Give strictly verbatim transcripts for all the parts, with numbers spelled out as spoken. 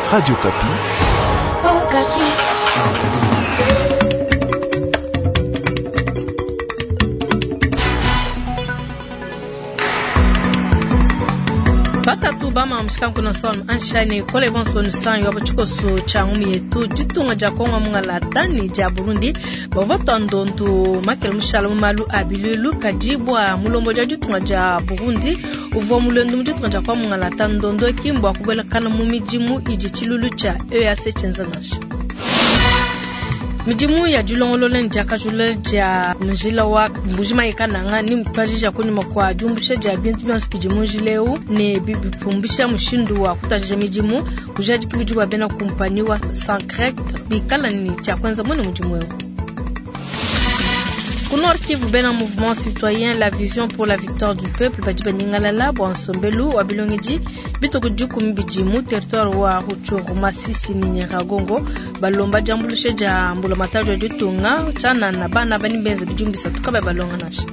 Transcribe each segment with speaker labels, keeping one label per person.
Speaker 1: Radio Kapi.
Speaker 2: Oh, Kapi.
Speaker 3: Batatu bama mshikangu na son anshani kole bonso nusan yoba chikoso changumi yetu jitunga jakonga mungala tani ja Burundi bavoto ndondu makel mushala malu abilulu kajibwa mulombo ja jitunga ja Burundi uvo mulendo jitunga ja kwa mungala tani ndondo kimbo akubela kana mumijimu ijichilulu cha E A C chenzanash mijimu ya julongolole njaka jule ja njila wa mbujima ikananga ni mtwaji ja kunyuma kwa jumbusha ja bintu byansu kijimu jileu ne bipumbisha mushindu wa kutaja mijimu kujaji kibujuba bena kumpani wa Sancrect bikala ni cha kwanza mwana mujimu weo. Kunor Kivu bena mouvement citoyen la vision pour la victoire du peuple badiba ningalala bo ensombelu wabilongiji bitoko juku mbijimu territoire wa Ruchuru Masisi ni Nyiragongo balomba jambulushe ja mbula matajo jutunga chana na bana bani benze bijumbisa tukabe balonga nashi.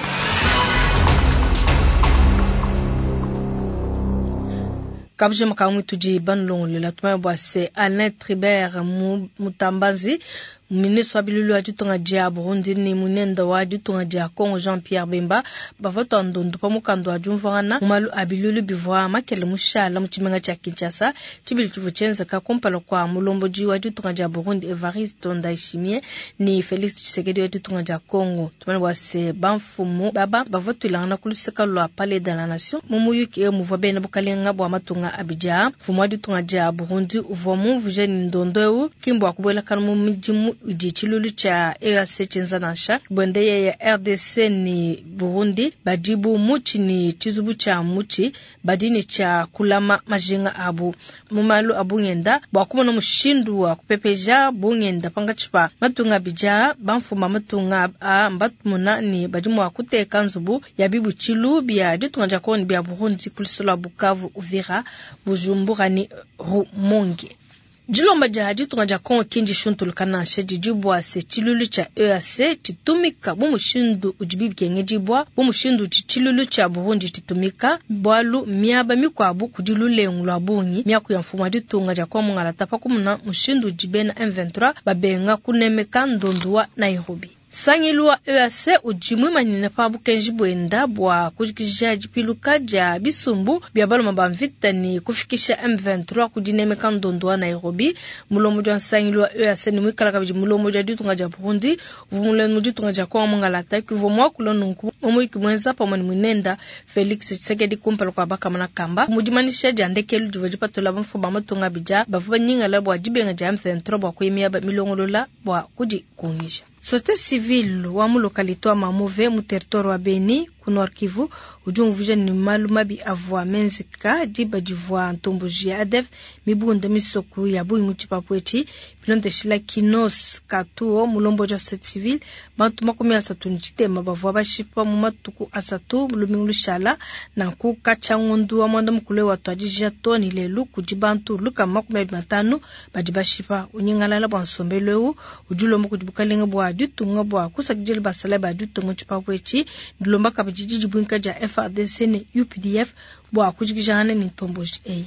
Speaker 3: Kabje makamu tuji banlong le latuma boase Alain Tribert Mutambazi ministre abilulu ajutunga ja Burundi ni munenda wa ajutunga ja Congo Jean-Pierre Bemba bavoto ndondu pamukando ajumvana umalu abilulu bivwa makele mushala muchimenga cha Kinshasa tibili tuvuchenza ka kompalo kwa mulombo ji wa ajutunga ja Burundi Evariste Ndayishimiye ni Felix Tshisekedi ajutunga ja Congo tumana boase banfumu baba bavoto ilanga kuluseka lwa palais de la nation mumuyuki e muvwa bena bukalenga bwa matunga abija fumu ajutunga ja Burundi uvomu vujeni ndondoeu kimbo akubwela kanu mijimu ujichilulu cha E A C chenzanasha bondeye ya R D C ni Burundi bajibu muchi ni chizubu cha muchi badini cha kulama majinga abu mumalu abungenda bakuma mushindu wa kupepeja bungenda pangachipa matunga bija banfuma matunga a mbatmuna ni bajimu wa kuteka nzubu ya bibu chilu bia jitunga koni bia Burundi kulisola Bukavu Uvira Bujumbura ni Rumonge. Jilomba jahaji tunga Kongo kinji shuntu lukana sheji jibwa se chilulu cha E A C titumika bumushindu ujibibi kenge jibwa bumushindu chilulu cha Burundi titumika bwalu miaba mikwabu kujilule ngulwa bungi miaku ya mfumu aditunga ja kwa mungala tapa kumuna mushindu jibena M vingt-trois babenga kunemeka ndonduwa Nairobi. Sangilwa E A C ujimu manine pabu kenji bwenda bwa kujikisha jipiluka ja bisumbu biabalo mabamvita ni kufikisha M vingt-trois kujinemeka ndondowa Nairobi mulomo jwa sangilwa E A C ni mwikala kabiji mulomo jwa ditunga ja Burundi uvumule nuditunga ja kwa mungala taki uvumwa kulonunku umwiki mwenza pa mwani mwenenda Felix Tshisekedi kumpalo kwa baka manakamba mujimanisha ja ndekelu jivajipatola mfu bamatunga bija bafuba nyinga labwa jibenga ja M vingt-trois bwa kuyemiaba milongolola bwa kujikungisha. Société civile wa mu localité wa Mamove mu territoire wa Beni kunor Kivu ujumvuje ni malumabi avwa menzika diba jivwa ntomboji adef mibunda misoku ya bui muchipapwechi pilonte shila kinos katuo mulombo ja société civile bantu makumi asatu njitema bavwa bashipa mu matuku asatu lumingulu shala na ku kachangundu wa mwanda mukule wa twajija toni lelu kujibantu luka makumi matano bajibashipa unyingalala bwa nsombeleu ujulombo kujibukalenga bwa dutunga bwa kusakjeli basala ba dutunga chipapwechi ndilomba kabijiji bunka ja F A R D C ne U P D F bwa kujigijana ni tomboji A.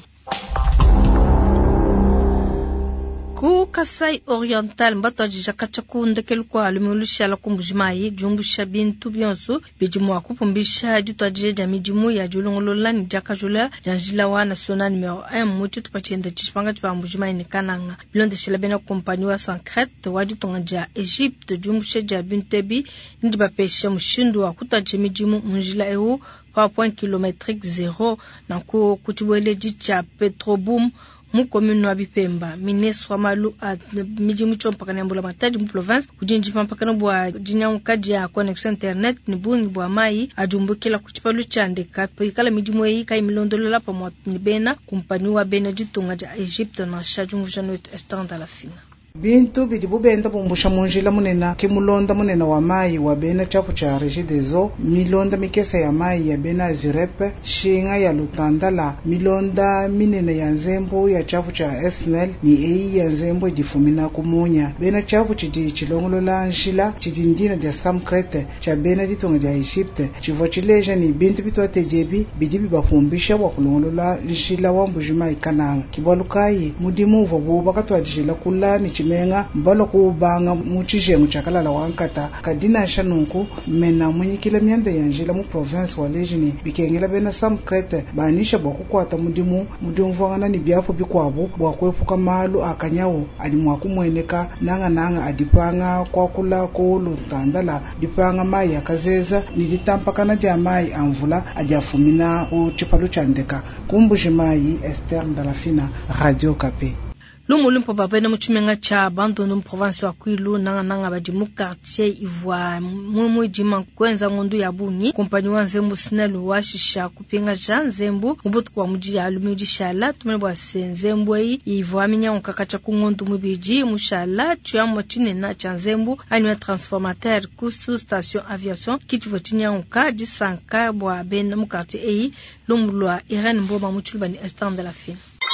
Speaker 3: Ku Kasai Oriental mbato jaka chakunda kelukwa lumilusha la kumbujimayi jumbusha bintu byonso bijimu akupumbisha jitwaje ja mijimu ya julongolola ni jaka jula janjila wa national numero un mutu tupachenda chipanga tupambujimayi ni kananga bilonde shila bena kompani wa Sancrect wajitonga ja Egypte jumbusha ja bintebi ndiba pesha mushindu wa kutaje mijimu munjila eu pa point kilometrique zero na ku kutubwele jicha Petroboom mu commune wa Bipemba ministre wa malu a mijimu chompa na mbula matadi mu province kujinji pampaka no bwa jinyangu kaji ya connection internet ni bungi bwa mai ajumbukila kuchipalu chande kapikala mijimu yi kai milondolola pa ni bena kumpani wa bena jitunga ja Egypte na shajungu jano etu estanda la fina.
Speaker 1: bintu bidi bubenda bumbusha munjila munena kimulonda munena wa mai wa bena chapu cha Regideso, milonda mikesa ya mai ya bena Azurepe, shinga ya Lutandala, milonda minena ya nzembo ya chapu cha S N L ni ei ya nzembo difumina kumunya. Bena chapu chidi chilongolola nshila chidi ndina dia samkrete cha bena ditonga dia Egypte chivo chileja ni bintu bitwa tejebi bidi bibafumbisha wa kulongolola nshila wa mbujima ikananga kibalukai mudimu vobo bakatwa dijela kula ni chimenga mbalo kubanga muchijengu chakalala wankata kadina shanunku mena munyikile myanda yanjila mu province wa lejini bikengela bena samkrete banisha bokukwata mudimu mudimu vangana ni byapo bikwabo bwakwepuka malu akanyawo ali mwakumweneka nanga nanga adipanga kwa kula ko Lutandala dipanga mai akazeza nilitampakana dia mai amvula ajafumina ku chipalu chandeka kumbujimai Esther Ndalafina Radio Kapi.
Speaker 3: Lumu limpo babena muchimenga cha bandono mu province wa Kwilu nanga nanga badi mu quartier Ivoire mumu jima kwenza ngondu ya bunyi kompani wa nzembu sinelu wa shisha kupinga ja nzembu mubutu kwa muji ya alumiji shala tumene bwa nzembu yi Ivoire minya nkakacha ku ngondu mubiji mushala tuya motine na cha nzembu anwa transformateur ku sous station aviation kitivotinya nka disanka bwa ben mu quartier yi lumu lwa Irene Mboba muchulbani Esther Ndalafina.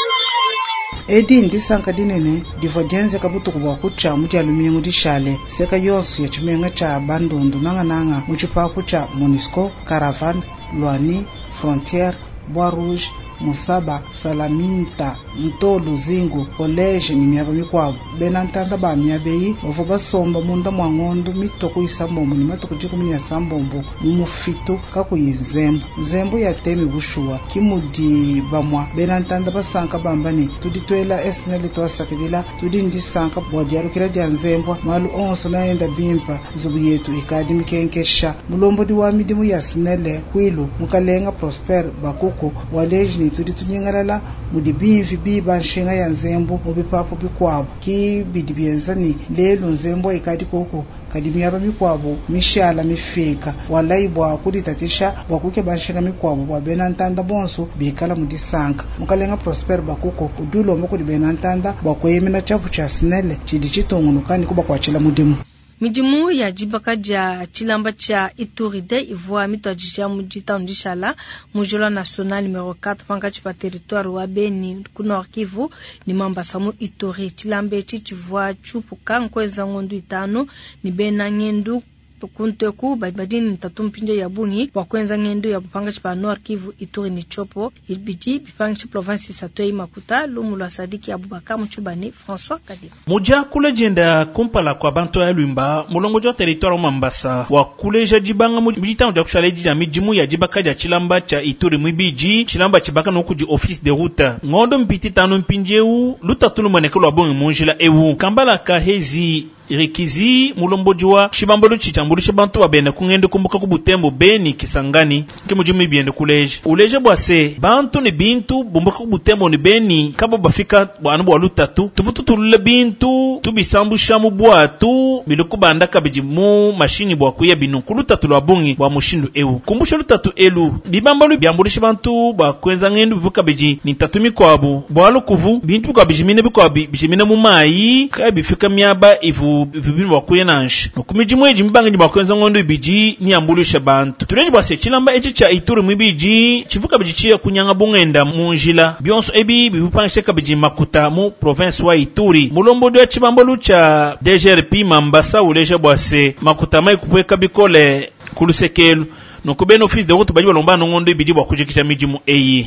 Speaker 1: Edi ndi sanka dinene divodienze kabutu kuwa kucha muti alumie muti shale seka yosu ya chimenga cha bandundu nanga nanga muchipa kucha Monisco, Caravan, Luani, Frontier, Bois Rouge, Musaba, Salaminta, Ntolu, Zingu, College ni miaba mikwabo. Benantanda ba miabeyi, ofo basomba munda mwangondo mitoko isambombo ni matoko jiku minya sambombo mumufitu kaku yizembo. Zembo ya temi bushua, kimudi bamwa. Benantanda basanka bambani, tudi tuela esneli toa sakidila, tudi ndi sanka wadiaru kila dia nzembo, malu onso na enda bimpa, zubu yetu ikadi mikenkesha. Mulombo diwami dimu ya snele, Kwilu, mukalenga Prosper, Bakuko, Waleji tudi tunyengalala mudibimvi biba nshinga ya nzembo mubipapo bikwabo ki bidibienzani lelo nzembo ikadi koko kadimiyaba mikwabo mishala mifika walaibwa kudi tatisha wakuke banshinga mikwabo wa benantanda bonso bikala mudisanka mukalenga Prosper Bakuko udulo moko di benantanda wakwemena chapu cha snele chidi chitongunukani kuba kwachila mudimu.
Speaker 3: Mijimu ya jibaka ja chilamba cha Ituri de Ivoire mitwa jisha mujita undishala mujula national numero quatre pangachi pa territoire wa Beni kunor Kivu ni mamba samu Ituri chilambe chichivwa chupu kankweza ngondu itano ni bena ngendu kunteku badini tatumpinje ya bunyi wakwenza ngendo ya bupangachi pa Nord Kivu Ituri ni chopo ibiji bipangachi province satoi makuta lumulwa Sadiki Abubakar Mchubani François Kadi
Speaker 4: muja kule jenda kumpala kwa banto ya Lumba mulongo jo territoire Mambasa wa kule jibanga mujita nja kushaleji ya mijimu ya jibaka ja chilamba cha Ituri mwibiji chilamba chibaka nokuji office de route ngondo mpiti tano mpinjeu lutatulu manekelo abongi monjila ewu kambala kahezi Rikizi mulombojua shibambolo chichambulu chibantu wabene kungende kumbuka kubutembo Beni Kisangani kimujumi biende kuleje uleje bwase bantu ni bintu bumbuka kubutembo ni Beni kabo bafika bwanu bwa lutatu tufutu tulule bintu tubisambu shamu bwatu biluku bandaka bijimu mashini bwa kuya binukulu tatu lwabungi bwa mushindu ewu kumbusha lutatu elu bibambolo byambulu shibantu bwa kwenza ngendu bivuka biji ni tatumi kwabu bwalu kuvu bintu kwa bijimine bikwa bijimine mumayi kai bifika miaba ivu vibini wakuye nanshi nukumiji mweji mbange njibakwenza ngondo ibiji ni ambulusha bantu turenji bwase chilamba echi cha Ituri mwibiji chivuka bijichia kunyanga bungenda munjila bionso ebi bivupansheka biji makuta mu province wa Ituri mulombo dwe chibambolu cha D G R P Mambasa uleja bwase makuta mai kupweka bikole kulusekelu nukubeno office de route baji walomba ngondo ibiji wakujikisha miji mu eyi.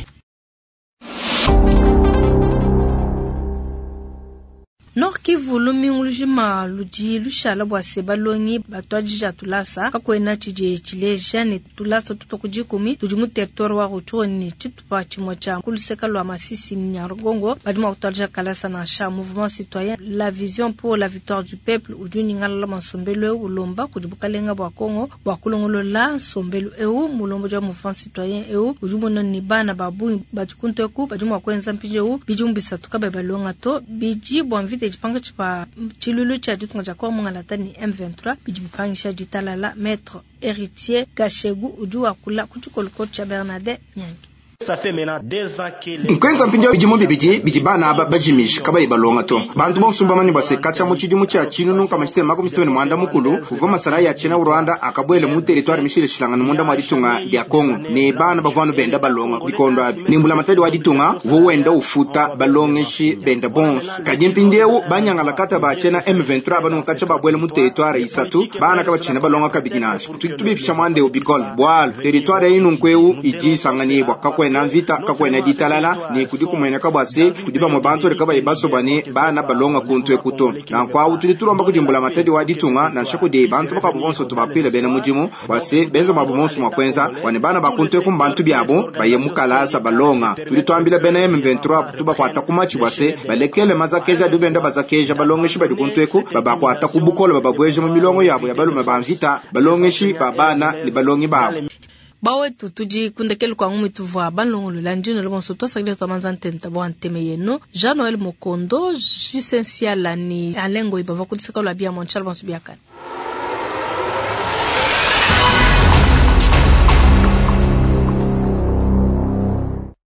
Speaker 3: Nord Kivu lumingulujima luji lushala bwase balongi batwajija tulasa kakwena chije chileja ni tulasa tutokujikumi tujimu territoire wa Rutshoni chitupa chimwa cha kuluseka lwa Masisi ni Nyarugongo badima kutwajija kalasa na sha mouvement citoyen la vision pour la victoire du peuple ujuni ngala masombelo ulomba kujibukalenga bwa Kongo bwa kulongolo la sombelo eu mulombo ja mouvement citoyen eu ujumono ni bana babu bajikunto ku badima kwenza mpije u bijumbisa tukabe balonga to biji bwanvite jipanga chipa chilulu cha dutunga cha kwa mwanga latani M vingt-trois bijibukangisha jitalala maître héritier Gashegu ujua kula kuchukoloko cha Bernadette Nyangi.
Speaker 5: nkwenza mpinja bijimu bibiji bijibana bajimish kabaye balonga to bantu bonsumba mani base kacha mu kidimu cya kinu nunka machite mako mistone mwanda mukulu uva masara ya chena Rwanda akabwele mu territoire mishile shilangana munda mwa ditunga ya Kongo ne bana bavano benda balonga bikondo abi nimbula matadi wa ditunga vo wenda ufuta balongeshi benda bons kajimpindeu banyangala kata ba chena M vingt-trois banu kacha babwele mu territoire isatu bana kaba chena balonga kabiginash tutubipisha mwande ubikol bwal territoire inu nkweu iji sangani bwakakwe na vita kakwe na ditalala ni kudiku mwena kabase kudiba mu bantu rekaba ibaso bane bana balonga kuntwe kuto na kwa utulituro kudimbula matadi wa ditunga na shako de bantu bakabonso tubapile bena mujimu wase benzo mabonso makwenza wane bana bakuntwe kumbantu byabo bayemukala balonga tulitwambile bena M vingt-trois tuba kwata kumachi wase balekele mazakeja dubenda bazakeja balongeshi badikuntweku baba kwata kubukolo baba bweje mu milongo yabo ya balume banvita balongeshi babana ni balongi babo
Speaker 3: bawe tutuji kundekele kwa ngumi tuvwa banlongo lulandino le bonso to sagile to manzantenta bo anteme yeno Jean Noel Mokondo licencié la ni alengo ibava kudisaka la bia monchal bonso biaka